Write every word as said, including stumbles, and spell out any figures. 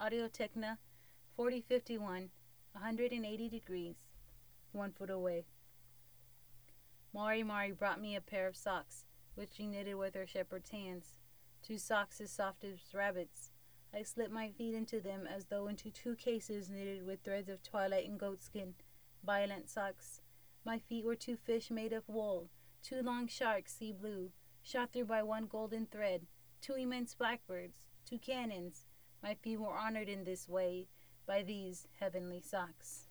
Audio Techna forty fifty-one, one hundred eighty degrees, one foot away. Mari Mari brought me a pair of socks, which she knitted with her shepherd's hands. Two socks as soft as rabbits. I slipped my feet into them as though into two cases knitted with threads of twilight and goatskin. Violent socks. My feet were two fish made of wool, two long sharks, sea blue, shot through by one golden thread, two immense blackbirds, two cannons. My feet were honored in this way by these heavenly socks.